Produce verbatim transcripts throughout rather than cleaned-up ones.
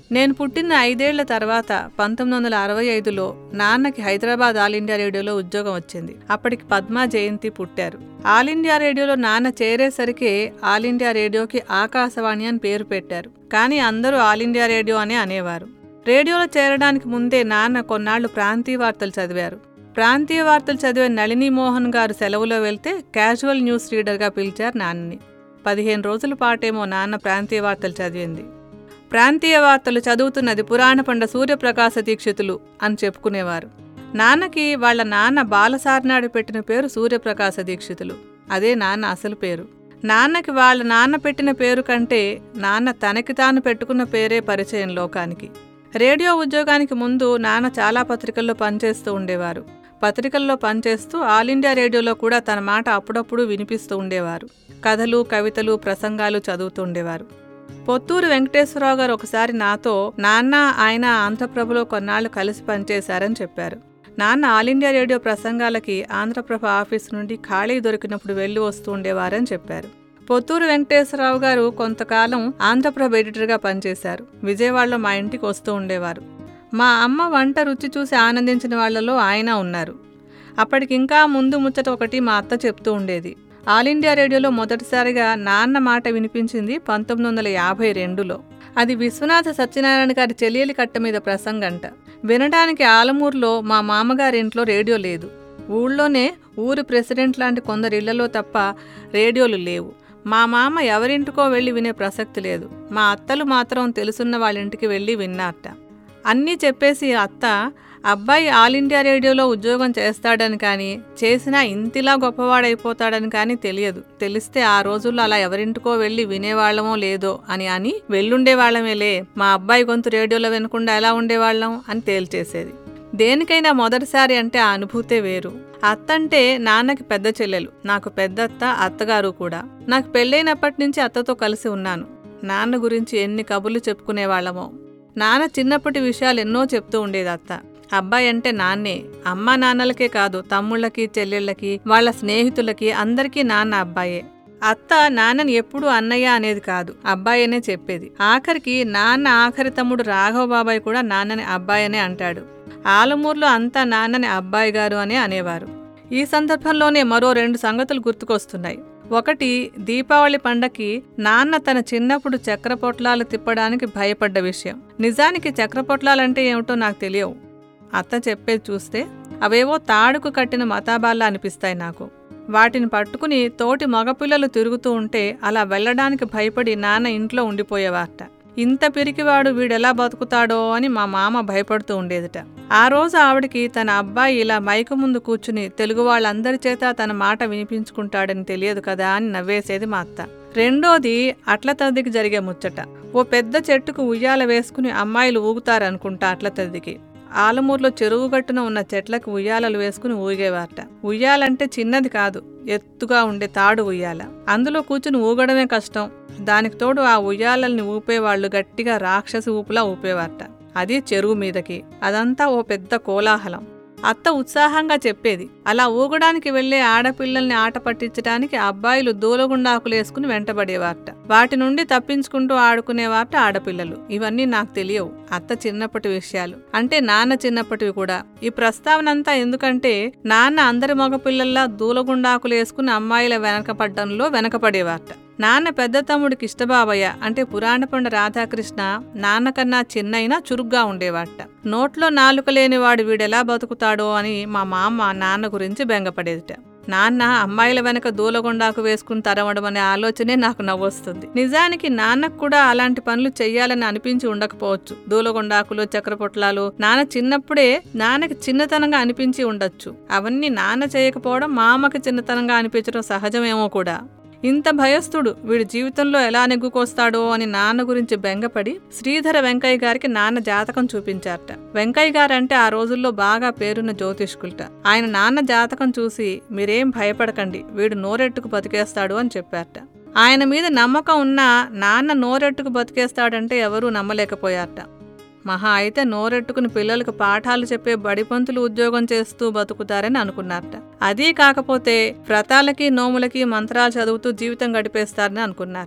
నేను పుట్టిన ఐదేళ్ల తర్వాత పంతొమ్మిది వందల అరవై ఐదులో నాన్నకి హైదరాబాద్ ఆల్ ఇండియా రేడియోలో ఉద్యోగం వచ్చింది. అప్పటికి పద్మా జయంతి పుట్టారు. ఆల్ ఇండియా రేడియోలో నాన్న చేరేసరికి ఆల్ ఇండియా రేడియోకి ఆకాశవాణి అని పేరు పెట్టారు. కానీ అందరూ ఆల్ ఇండియా రేడియో అనే అనేవారు. రేడియోలో చేరడానికి ముందే నాన్న కొన్నాళ్లు ప్రాంతీయ వార్తలు చదివారు. ప్రాంతీయ వార్తలు చదివే నళిని మోహన్ గారు సెలవులో వెళ్తే క్యాజువల్ న్యూస్ రీడర్గా పిలిచారు నాన్నని. పదిహేను రోజుల పాటేమో నాన్న ప్రాంతీయ వార్తలు చదివింది. ప్రాంతీయ వార్తలు చదువుతున్నది పురాణ పండ సూర్యప్రకాశ దీక్షితులు అని చెప్పుకునేవారు. నాన్నకి వాళ్ల నాన్న బాలసార్నాడు పెట్టిన పేరు సూర్యప్రకాశ దీక్షితులు. అదే నాన్న అసలు పేరు. నాన్నకి వాళ్ల నాన్న పెట్టిన పేరు కంటే నాన్న తనకి తాను పెట్టుకున్న పేరే పరిచయం లోకానికి. రేడియో ఉద్యోగానికి ముందు నాన్న చాలా పత్రికల్లో పనిచేస్తూ ఉండేవారు. పత్రికల్లో పనిచేస్తూ ఆల్ ఇండియా రేడియోలో కూడా తన మాట అప్పుడప్పుడు వినిపిస్తూ ఉండేవారు. కథలు, కవితలు, ప్రసంగాలు చదువుతూ ఉండేవారు. పొత్తూరు వెంకటేశ్వరరావు గారు ఒకసారి నాతో నాన్న ఆయన ఆంధ్రప్రభలో కొన్నాళ్లు కలిసి పనిచేశారని చెప్పారు. నాన్న all India radio ప్రసంగాలకి Andhraprabha office నుండి ఖాళీ దొరికినప్పుడు వెళ్లి వస్తూ ఉండేవారని చెప్పారు. పొత్తూరు వెంకటేశ్వరరావు గారు కొంతకాలం ఆంధ్రప్రభ ఎడిటర్గా పనిచేశారు. విజయవాడలో మా ఇంటికి వస్తూ ఉండేవారు. మా అమ్మ వంట రుచి చూసి ఆనందించిన వాళ్లలో ఆయన ఉన్నారు. అప్పటికింకా ముందు ముచ్చట ఒకటి మా అత్త చెప్తూ ఉండేది. ఆల్ ఇండియా రేడియోలో మొదటిసారిగా నాన్న మాట వినిపించింది పంతొమ్మిది వందల యాభై రెండులో. అది విశ్వనాథ సత్యనారాయణ గారి చెలియలి కట్ట మీద ప్రసంగంట. వినడానికి ఆలమూరులో మా మామగారింట్లో రేడియో లేదు. ఊళ్ళోనే ఊరి ప్రెసిడెంట్ లాంటి కొందరి ఇళ్లలో తప్ప రేడియోలు లేవు. మా మామ ఎవరింటికో వెళ్ళి వినే ప్రసక్తి లేదు. మా అత్తలు మాత్రం తెలుసున్న వాళ్ళింటికి వెళ్ళి విన్నారట. అన్నీ చెప్పేసి అత్త అబ్బాయి ఆల్ ఇండియా రేడియోలో ఉద్యోగం చేస్తాడని కానీ, చేసినా ఇంతిలా గొప్పవాడైపోతాడని కానీ తెలియదు. తెలిస్తే ఆ రోజుల్లో అలా ఎవరింటికో వెళ్ళి వినేవాళ్లమో లేదో అని అని వెళ్ళుండేవాళ్లమేలే, మా అబ్బాయి గొంతు రేడియోలో వినకుండా ఎలా ఉండేవాళ్లం అని తేల్చేసేది. దేనికైనా మొదటిసారి అంటే ఆ అనుభూతే వేరు. అత్తంటే నాన్నకి పెద్ద చెల్లెలు, నాకు పెద్దత్త, అత్తగారు కూడా. నాకు పెళ్ళైనప్పటి నుంచి అత్తతో కలిసి ఉన్నాను. నాన్న గురించి ఎన్ని కబుర్లు చెప్పుకునేవాళ్లమో. నాన్న చిన్నప్పటి విషయాలు ఎన్నో చెప్తూ ఉండేది అత్త. అబ్బాయి అంటే నాన్నే, అమ్మా నాన్నలకే కాదు తమ్ముళ్ళకి, చెల్లెళ్ళకి, వాళ్ల స్నేహితులకి అందరికీ నాన్న అబ్బాయే. అత్త నాన్నని ఎప్పుడూ అన్నయ్య అనేది కాదు, అబ్బాయనే చెప్పేది. ఆఖరికి నాన్న ఆఖరి తమ్ముడు రాఘవ బాబాయ్ కూడా నాన్నని అబ్బాయనే అంటాడు. ఆలమూరులో అంతా నాన్నని అబ్బాయి గారు అనే అనేవారు. ఈ సందర్భంలోనే మరో రెండు సంగతులు గుర్తుకొస్తున్నాయి. ఒకటి, దీపావళి పండక్కి నాన్న తన చిన్నప్పుడు చక్ర పొట్లాలు తిప్పడానికి భయపడ్డ విషయం. నిజానికి చక్ర పొట్లాలంటే ఏమిటో నాకు తెలియవు. అత్త చెప్పేది చూస్తే అవేవో తాడుకు కట్టిన మతాబాల్లా అనిపిస్తాయి నాకు. వాటిని పట్టుకుని తోటి మగపిల్లలు తిరుగుతూ ఉంటే అలా వెళ్లడానికి భయపడి నాన్న ఇంట్లో ఉండిపోయేవారట. ఇంత పిరికివాడు వీడెలా బతుకుతాడో అని మా మామ భయపడుతూ ఉండేదిట. ఆ రోజు ఆవిడికి తన అబ్బాయి ఇలా మైకు ముందు కూర్చుని తెలుగు వాళ్ళందరి చేత తన మాట వినిపించుకుంటాడని తెలియదు కదా అని నవ్వేసేది మా అత్త. రెండోది, అట్ల తద్దికి జరిగే ముచ్చట. ఓ పెద్ద చెట్టుకు ఉయ్యాల వేసుకుని అమ్మాయిలు ఊగుతారనుకుంటా అట్ల తద్దికి. ఆలమూరులో చెరువు గట్టున ఉన్న చెట్లకు ఉయ్యాలలు వేసుకుని ఊగేవారట. ఉయ్యాలంటే చిన్నది కాదు, ఎత్తుగా ఉండే తాడు ఉయ్యాల. అందులో కూర్చుని ఊగడమే కష్టం. దానికి తోడు ఆ ఉయ్యాలల్ని ఊపేవాళ్లు గట్టిగా రాక్షసి ఊపులా ఊపేవారట. అది చెరువు మీదకి. అదంతా ఓ పెద్ద కోలాహలం. అత్త ఉత్సాహంగా చెప్పేది. అలా ఊగడానికి వెళ్లే ఆడపిల్లల్ని ఆట పట్టించడానికి అబ్బాయిలు దూలగుండాకులేసుకుని వెంటబడేవారట. వాటి నుండి తప్పించుకుంటూ ఆడుకునేవారట ఆడపిల్లలు. ఇవన్నీ నాకు తెలియవు, అత్త చిన్నప్పటి విషయాలు. అంటే నాన్న చిన్నప్పటివి కూడా. ఈ ప్రస్తావనంతా ఎందుకంటే నాన్న అందరి మగపిల్లల్లా దూలగుండాకులేసుకుని అమ్మాయిల వెనకపడ్డంలో వెనకపడేవారట. నాన్న పెద్ద తమ్ముడి కిష్టబాబయ్య అంటే పురాణపండ రాధాకృష్ణ నాన్నకన్నా చిన్నైనా చురుగ్గా ఉండేవాట. నోట్లో నాలుక లేనివాడు వీడెలా బతుకుతాడో అని మా మామ నాన్న గురించి బెంగపడేదిట. నాన్న అమ్మాయిల వెనక దూలగొండాకు వేసుకుని తరవడం అనే ఆలోచనే నాకు నవ్వొస్తుంది. నిజానికి నాన్నకు కూడా అలాంటి పనులు చెయ్యాలని అనిపించి ఉండకపోవచ్చు. దూలగొండాకులు, చక్రపొట్లాలు నాన్న చిన్నప్పుడే నాన్నకి చిన్నతనంగా అనిపించి ఉండొచ్చు. అవన్నీ నాన్న చేయకపోవడం మామకి చిన్నతనంగా అనిపించడం సహజమేమో కూడా. ఇంత భయస్థుడు వీడి జీవితంలో ఎలా నెగ్గుకొస్తాడో అని నాన్న గురించి బెంగపడి శ్రీధర వెంకయ్య గారికి నాన్న జాతకం చూపించారట. వెంకయ్య గారంటే ఆ రోజుల్లో బాగా పేరున్న జ్యోతిష్కులట. ఆయన నాన్న జాతకం చూసి మీరేం భయపడకండి, వీడు నోరెట్టుకు బతికేస్తాడు అని చెప్పారట. ఆయన మీద నమ్మకం ఉన్నా నాన్న నోరెట్టుకు బతికేస్తాడంటే ఎవరూ నమ్మలేకపోయారట. మహా అయితే నోరెట్టుకుని పిల్లలకు పాఠాలు చెప్పే బడిపంతులు ఉద్యోగం చేస్తూ బతుకుతారని అనుకున్నారట. అదీ కాకపోతే వ్రతాలకి, నోములకి మంత్రాలు చదువుతూ జీవితం గడిపేస్తారని అనుకున్నారట.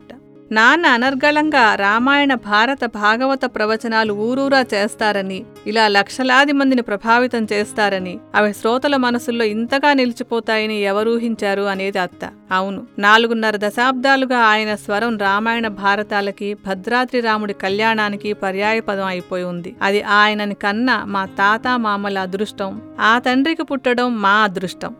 నాన్న అనర్గళంగా రామాయణ భారత భాగవత ప్రవచనాలు ఊరూరా చేస్తారని, ఇలా లక్షలాది మందిని ప్రభావితం చేస్తారని, అవి శ్రోతల మనసుల్లో ఇంతగా నిలిచిపోతాయని ఎవరూహించారు అనేది అత్త. అవును, నాలుగున్నర దశాబ్దాలుగా ఆయన స్వరం రామాయణ భారతాలకి, భద్రాద్రి రాముడి కళ్యాణానికి పర్యాయపదం అయిపోయి ఉంది. అది ఆయనని కన్నా మా తాత మామల అదృష్టం, ఆ తండ్రికి పుట్టడం మా అదృష్టం.